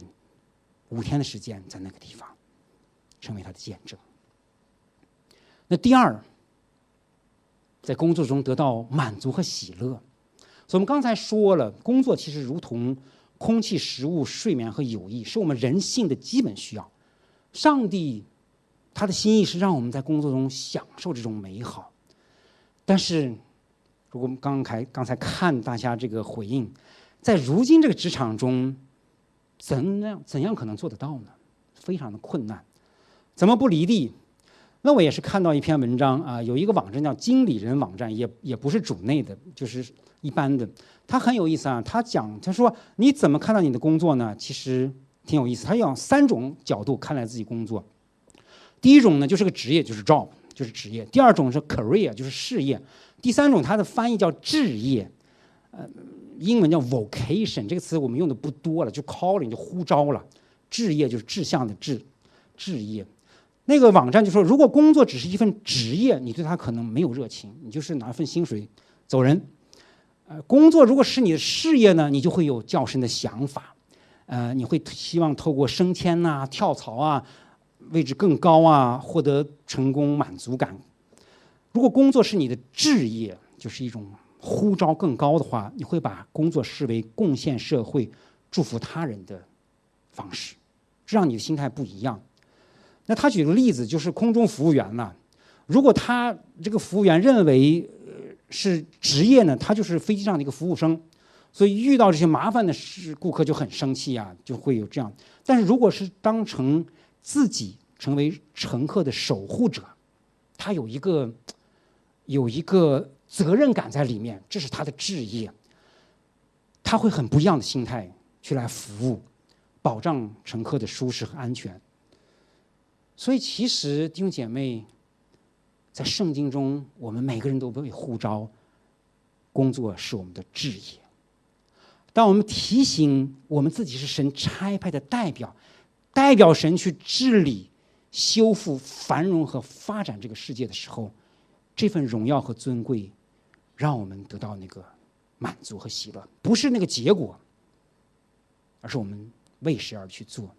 5天的时间在那个地方成为他的见证。那第二，在工作中得到满足和喜乐。所以我们刚才说了，工作其实如同空气、食物、睡眠和友谊是我们人性的基本需要。上帝他的心意是让我们在工作中享受这种美好，但是如果我们刚才看大家这个回应，在如今这个职场中，怎样可能做得到呢？非常的困难。怎么不离地？那我也是看到一篇文章啊，有一个网站叫经理人网站，也不是主内的，就是一般的。他很有意思啊，他说你怎么看待你的工作呢？其实挺有意思。他用3种角度看待自己工作。第一种呢，就是个职业，就是 job， 就是职业；第二种是 career， 就是事业；第三种它的翻译叫志业，英文叫 vocation， 这个词我们用的不多了，就 calling 就呼召了。志业就是志向的志业。那个网站就说，如果工作只是一份职业，你对它可能没有热情，你就是拿份薪水走人。工作如果是你的事业呢，你就会有较深的想法，你会希望透过升迁啊、跳槽啊、位置更高啊，获得成功满足感。如果工作是你的志业，就是一种呼召更高的话，你会把工作视为贡献社会、祝福他人的方式，这让你的心态不一样。那他举个例子，就是空中服务员呢，如果他这个服务员认为是职业呢，他就是飞机上的一个服务生，所以遇到这些麻烦的事，顾客就很生气啊，就会有这样。但是如果是当成自己成为乘客的守护者，他有一个责任感在里面，这是他的志业，他会很不一样的心态去来服务，保障乘客的舒适和安全。所以其实弟兄姐妹，在圣经中，我们每个人都被呼召，工作是我们的志业。当我们提醒我们自己是神差派的代表神去治理、修复、繁荣和发展这个世界的时候，这份荣耀和尊贵，让我们得到那个满足和喜乐，不是那个结果，而是我们为谁而去做。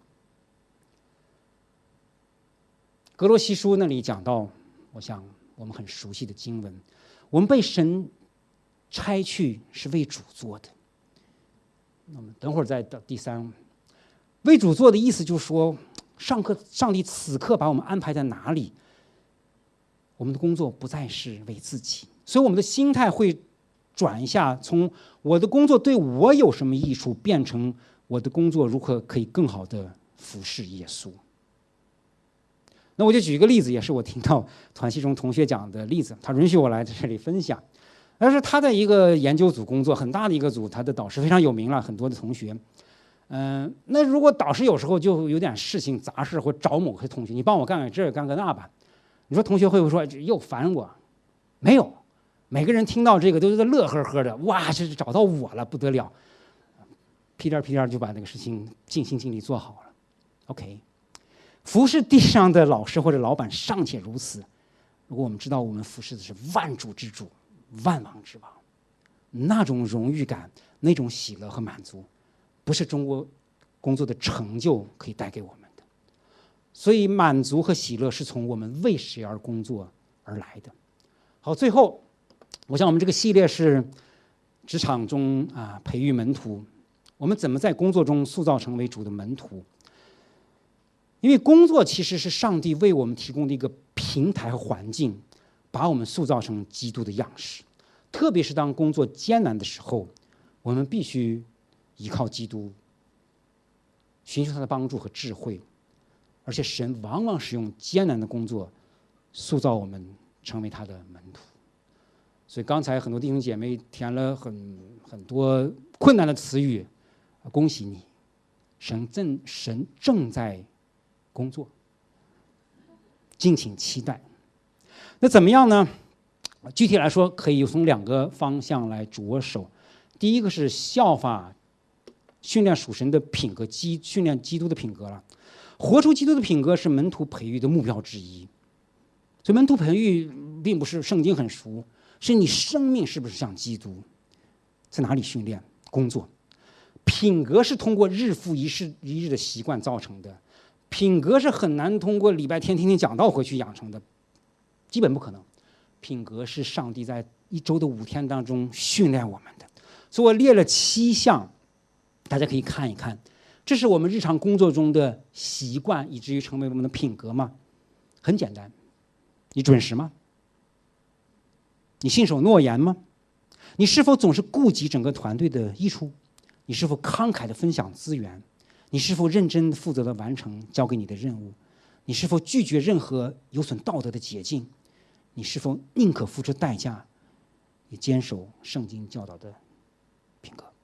格罗西书那里讲到，我想我们很熟悉的经文，我们被神差去是为主做的。那么等会儿再到第3，为主做的意思就是说，上帝此刻把我们安排在哪里，我们的工作不再是为自己，所以我们的心态会转一下，从我的工作对我有什么益处，变成我的工作如何可以更好的服侍耶稣。那我就举一个例子，也是我听到团契中同学讲的例子，他允许我来这里分享。但是他在一个研究组工作，很大的一个组，他的导师非常有名了，很多的同学。那如果导师有时候就有点事情杂事，或找某个同学，你帮我干个这干个那吧，你说同学会不会说又烦我？没有，每个人听到这个都是乐呵呵的，哇，这是找到我了，不得了，屁颠屁颠就把那个事情尽心尽力做好了。OK。服侍地上的老师或者老板尚且如此，如果我们知道我们服侍的是万主之主、万王之王，那种荣誉感、那种喜乐和满足，不是中国工作的成就可以带给我们的。所以满足和喜乐是从我们为谁而工作而来的。好，最后我想我们这个系列是职场中培育门徒，我们怎么在工作中塑造成为主的门徒。因为工作其实是上帝为我们提供的一个平台和环境，把我们塑造成基督的样式。特别是当工作艰难的时候，我们必须依靠基督，寻求他的帮助和智慧。而且神往往使用艰难的工作，塑造我们成为他的门徒。所以刚才很多弟兄姐妹填了很多困难的词语，恭喜你，神正在工作，敬请期待。那怎么样呢？具体来说，可以从2个方向来着手。第一个是效法训练属神的品格，训练基督的品格了。活出基督的品格是门徒培育的目标之一。所以门徒培育并不是圣经很熟，是你生命是不是像基督，在哪里训练工作。品格是通过日复一日的习惯造成的。品格是很难通过礼拜天天天讲道回去养成的，基本不可能。品格是上帝在1周的5天当中训练我们的。所以我列了7项， 大家可以看一看，这是我们日常工作中的习惯，以至于成为我们的品格吗？很简单，你准时吗？你信守诺言吗？你是否总是顾及整个团队的益处？你是否慷慨地分享资源？你是否认真负责地完成交给你的任务？你是否拒绝任何有损道德的捷径？你是否宁可付出代价，也坚守圣经教导的品格？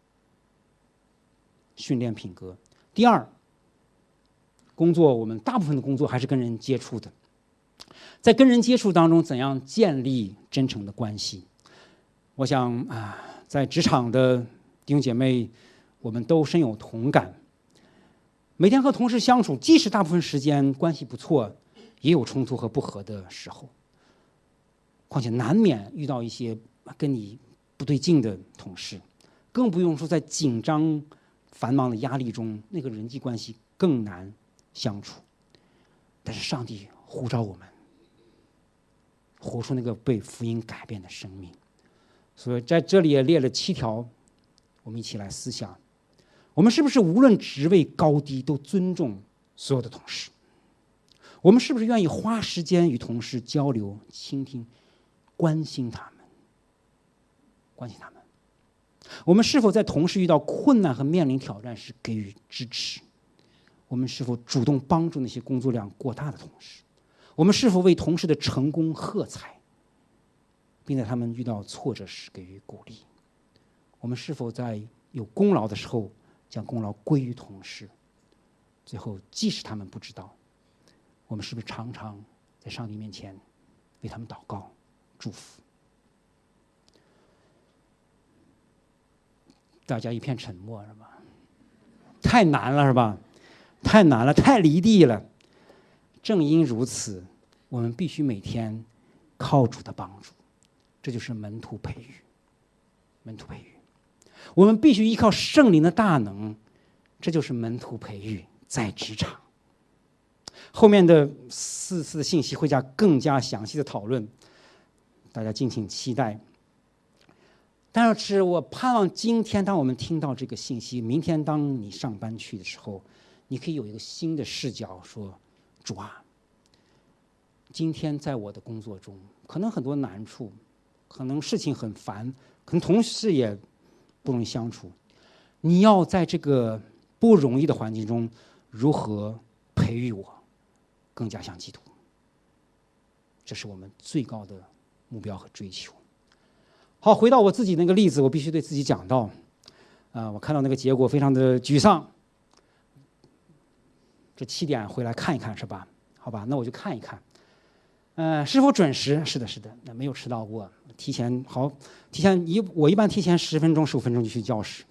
训练品格。第二，工作我们大部分的工作还是跟人接触的，在跟人接触当中，怎样建立真诚的关系？我想在职场的弟兄姐妹，我们都深有同感。每天和同事相处，即使大部分时间关系不错，也有冲突和不和的时候。况且难免遇到一些跟你不对劲的同事，更不用说在紧张繁忙的压力中，那个人际关系更难相处。但是上帝呼召我们活出那个被福音改变的生命。所以在这里也列了7条，我们一起来思想：我们是不是无论职位高低都尊重所有的同事？我们是不是愿意花时间与同事交流、倾听、关心他们？我们是否在同事遇到困难和面临挑战时给予支持？我们是否主动帮助那些工作量过大的同事？我们是否为同事的成功喝彩，并在他们遇到挫折时给予鼓励？我们是否在有功劳的时候将功劳归于同事？最后，即使他们不知道，我们是不是常常在上帝面前为他们祷告、祝福？大家一片沉默，是吧？太难了，是吧？太难了，太离地了。正因如此，我们必须每天靠主的帮助，这就是门徒培育。我们必须依靠圣灵的大能，这就是门徒培育。在职场，后面的4次的信息会加更加详细的讨论，大家敬请期待。但是我盼望今天当我们听到这个信息，明天当你上班去的时候，你可以有一个新的视角，说主啊，今天在我的工作中可能很多难处，可能事情很烦，可能同事也不容易相处，你要在这个不容易的环境中如何培育我更加像基督？这是我们最高的目标和追求。好，回到我自己那个例子，我必须对自己讲到，我看到那个结果非常的沮丧。这7点回来看一看是吧？好吧，那我就看一看。是否准时？是的，那没有迟到过。我一般提前10分钟、15分钟就去教室。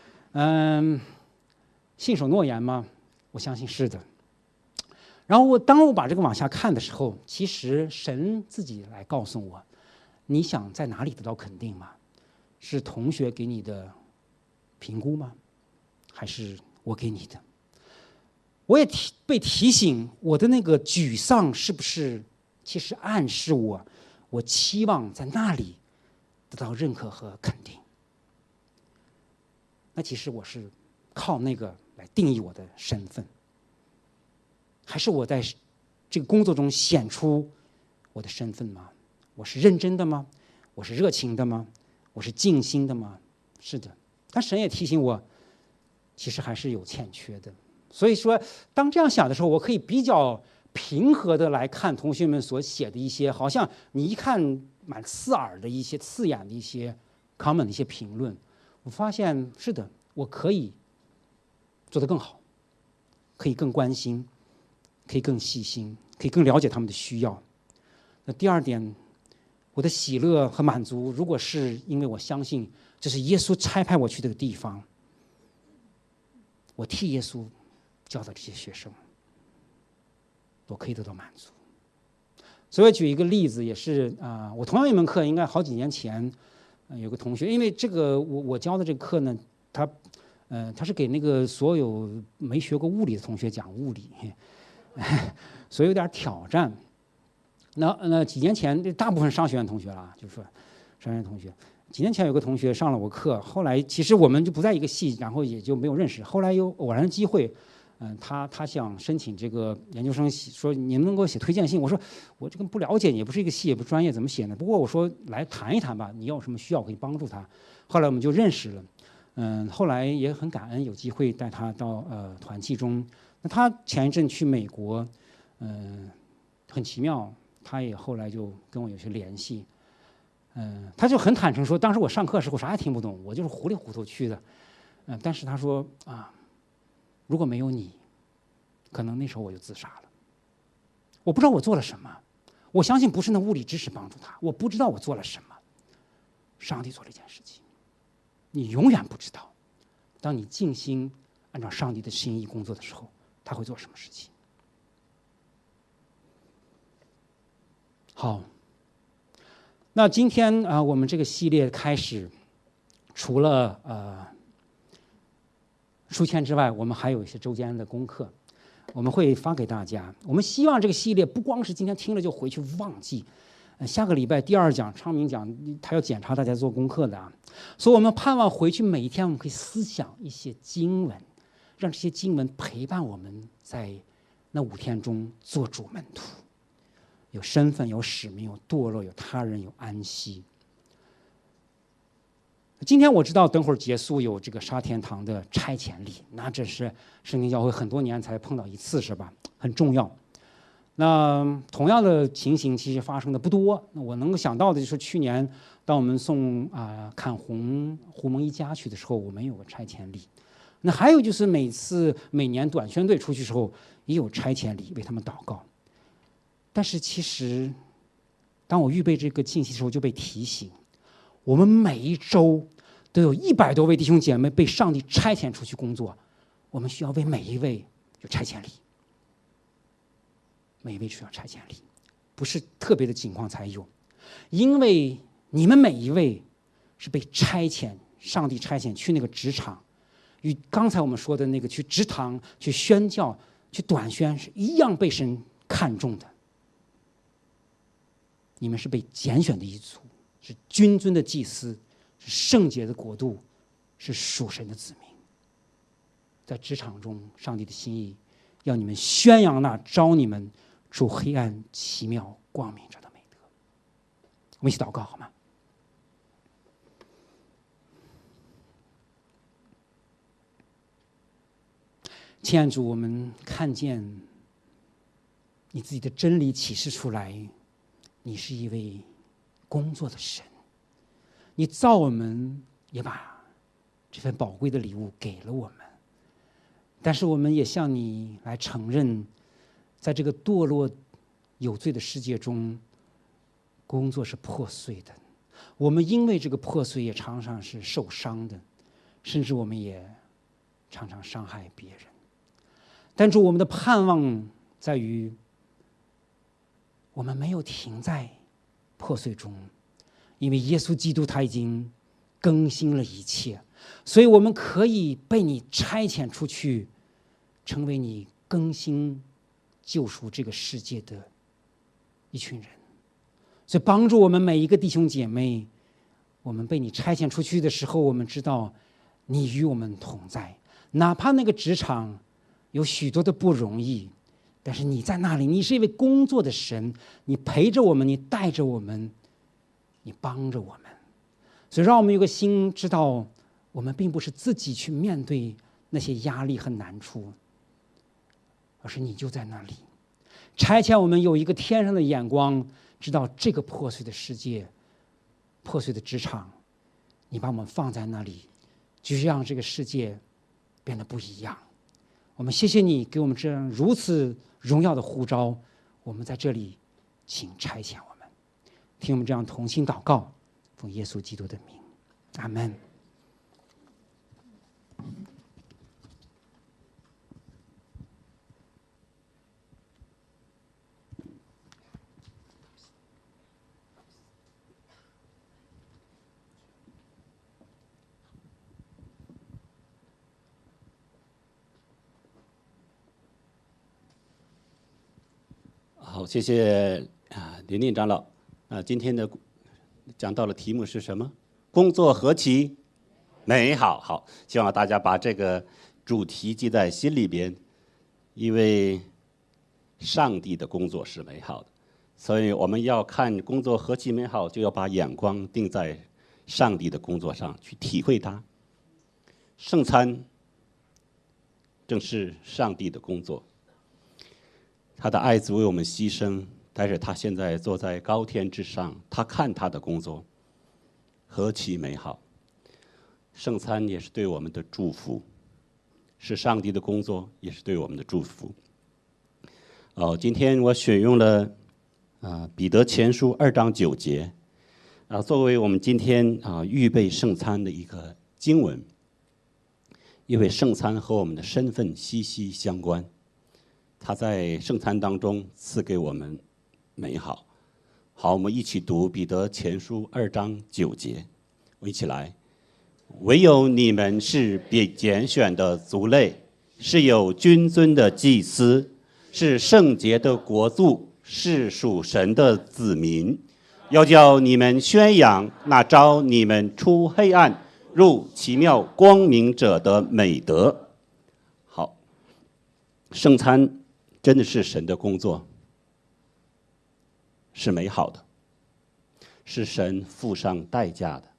信守诺言吗？我相信是的。然后当我把这个往下看的时候，其实神自己来告诉我，你想在哪里得到肯定吗？是同学给你的评估吗？还是我给你的？我也被提醒，我的那个沮丧是不是其实暗示我期望在那里得到认可和肯定？那其实我是靠那个来定义我的身份，还是我在这个工作中显出我的身份吗？我是认真的吗？我是热情的吗？我是尽心的吗？是的，但神也提醒我，其实还是有欠缺的。所以说，当这样想的时候，我可以比较平和的来看同学们所写的一些，好像你一看蛮刺耳的一些、刺眼的一些 comment 的一些评论，我发现是的，我可以做得更好，可以更关心，可以更细心，可以更了解他们的需要。那第二点，我的喜乐和满足，如果是因为我相信这是耶稣差派我去的地方，我替耶稣教导这些学生，我可以得到满足。所以举一个例子，也是我同样一门课，应该好几年前，有个同学，因为这个我教的这个课呢，他是给那个所有没学过物理的同学讲物理，所以有点挑战。那几年前，大部分商学院同学了，就是说商学院同学几年前有个同学上了我课，后来其实我们就不在一个系，然后也就没有认识。后来有偶然的机会，他想申请这个研究生，说你能给我写推荐信。我说我这个不了解，也不是一个系，也不专业，怎么写呢？不过我说来谈一谈吧，你有什么需要我可以帮助他。后来我们就认识了，后来也很感恩有机会带他到团契中。那他前一阵去美国，很奇妙，他也后来就跟我有些联系。他就很坦诚说，当时我上课的时候啥也听不懂，我就是糊里糊涂去的。但是他说如果没有你，可能那时候我就自杀了。我不知道我做了什么，我相信不是那物理知识帮助他，我不知道我做了什么。上帝做了一件事情，你永远不知道，当你静心按照上帝的心意工作的时候，他会做什么事情。好。那今天我们这个系列开始，除了书签之外，我们还有一些周间的功课，我们会发给大家。我们希望这个系列不光是今天听了就回去忘记，下个礼拜第2讲昌明讲，他要检查大家做功课的啊，所以我们盼望回去每一天我们可以思想一些经文，让这些经文陪伴我们在那5天中做主门徒。有身份，有使命，有堕落，有他人，有安息。今天我知道，等会儿结束有这个沙田堂的差遣礼，那这是圣经教会很多年才碰到一次，是吧？很重要。那同样的情形其实发生的不多。那我能够想到的就是去年，当我们送看胡蒙一家去的时候，我们有个差遣礼。那还有就是每年短宣队出去的时候，也有差遣礼，为他们祷告。但是其实，当我预备这个信息的时候，就被提醒，我们每一周都有100多位弟兄姐妹被上帝差遣出去工作，我们需要为每一位有差遣礼，每一位需要差遣礼，不是特别的情况才有，因为你们每一位是被差遣，上帝差遣去那个职场，与刚才我们说的那个去职堂、去宣教、去短宣是一样被神看重的。你们是被拣选的一族，是君尊的祭司，是圣洁的国度，是属神的子民。在职场中，上帝的心意要你们宣扬那招你们出黑暗奇妙光明者的美德。我们一起祷告好吗？亲爱的主，我们看见你自己的真理启示出来，你是一位工作的神，你造我们，也把这份宝贵的礼物给了我们。但是我们也向你来承认，在这个堕落有罪的世界中，工作是破碎的。我们因为这个破碎也常常是受伤的，甚至我们也常常伤害别人。但主，我们的盼望在于，我们没有停在破碎中，因为耶稣基督他已经更新了一切，所以我们可以被你差遣出去，成为你更新救赎这个世界的一群人。所以帮助我们每一个弟兄姐妹，我们被你差遣出去的时候，我们知道你与我们同在，哪怕那个职场有许多的不容易，但是你在那里，你是一位工作的神，你陪着我们，你带着我们，你帮着我们。所以让我们有个心，知道我们并不是自己去面对那些压力和难处，而是你就在那里差遣我们有一个天上的眼光，知道这个破碎的世界，破碎的职场，你把我们放在那里，就是让这个世界变得不一样。我们谢谢你给我们这样如此荣耀的呼召，我们在这里请差遣我们，听我们这样同心祷告，奉耶稣基督的名，阿们。 好，谢谢林林长老。今天的讲到的题目是什么？ 工作何其美好。好，希望大家把这个主题记在心里边，因为上帝的工作是美好的，所以我们要看工作何其美好，就要把眼光定在上帝的工作上，去体会它。圣餐正是上帝的工作，他的爱子为我们牺牲，但是他现在坐在高天之上，他看他的工作何其美好。圣餐也是对我们的祝福，是上帝的工作，也是对我们的祝福。今天我选用了彼得前书2章9节作为我们今天预备圣餐的一个经文，因为圣餐和我们的身份息息相关，他在圣餐当中赐给我们美好。好，我们一起读彼得前书2章9节，我一起来。唯有你们是被拣选的族类，是有君尊的祭司，是圣洁的国度，是属神的子民，要叫你们宣扬那招你们出黑暗入奇妙光明者的美德。好，圣餐真的是神的工作，是美好的，是神付上代价的。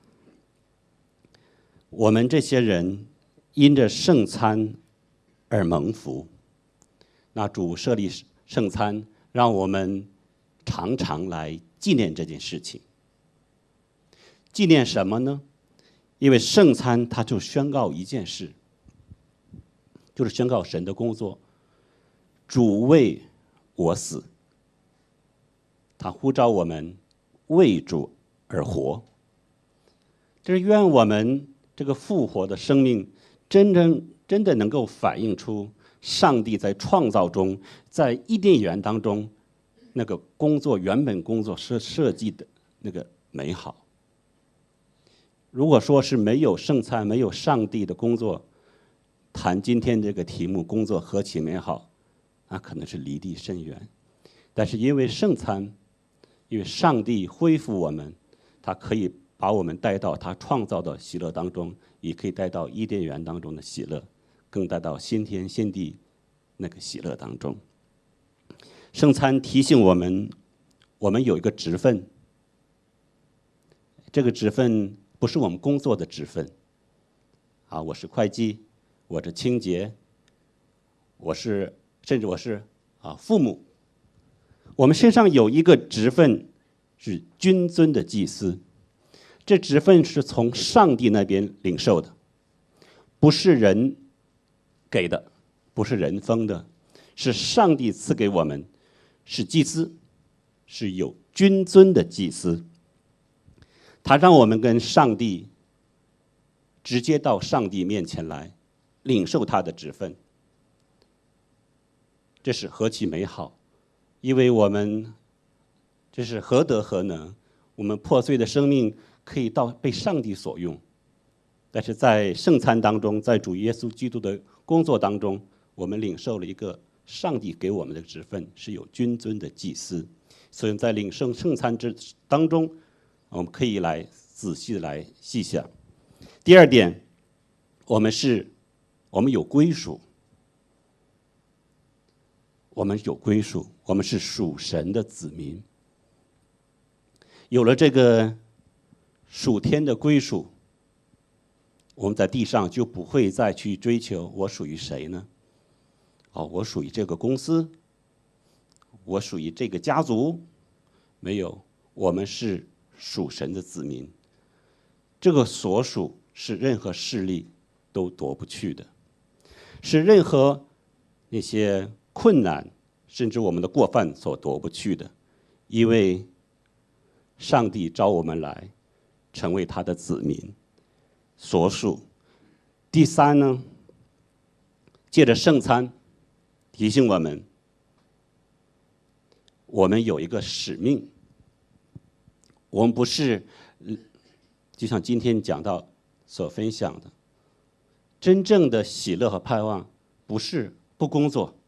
我们这些人因着圣餐而蒙福，那主设立圣餐，让我们常常来纪念这件事情。纪念什么呢？因为圣餐它就宣告一件事，就是宣告神的工作。主为我死，他呼召我们为主而活。这是愿我们这个复活的生命真的能够反映出上帝在创造中，在伊甸园当中那个工作，原本工作设计的那个美好。如果说是没有圣餐，没有上帝的工作，谈今天这个题目工作何其美好，那可能是离地深远。但是因为圣餐，因为上帝恢复我们，他可以把我们带到他创造的喜乐当中，也可以带到伊甸园当中的喜乐，更带到新天新地那个喜乐当中。圣餐提醒我们，我们有一个职分，这个职分不是我们工作的职分我是会计，我是清洁，甚至我是父母。我们身上有一个职分是君尊的祭司，这职分是从上帝那边领受的，不是人给的，不是人封的，是上帝赐给我们，是祭司，是有君尊的祭司。他让我们跟上帝直接到上帝面前来领受他的职分，这是何其美好！因为我们这是何德何能，我们破碎的生命可以被上帝所用，但是在圣餐当中，在主耶稣基督的工作当中，我们领受了一个上帝给我们的职分，是有君尊的祭司。所以在领受圣餐当中，我们可以来仔细的来细想。第二点，我们有归属，我们有归属，我们是属神的子民。有了这个属天的归属，我们在地上就不会再去追求我属于谁呢？我属于这个公司，我属于这个家族，没有，我们是属神的子民。这个所属是任何势力都夺不去的，是任何那些困难甚至我们的过犯所夺不去的，因为上帝召我们来成为他的子民，所属。第三呢，借着圣餐提醒我们，我们有一个使命。我们不是就像今天讲到所分享的，真正的喜乐和盼望不是不工作，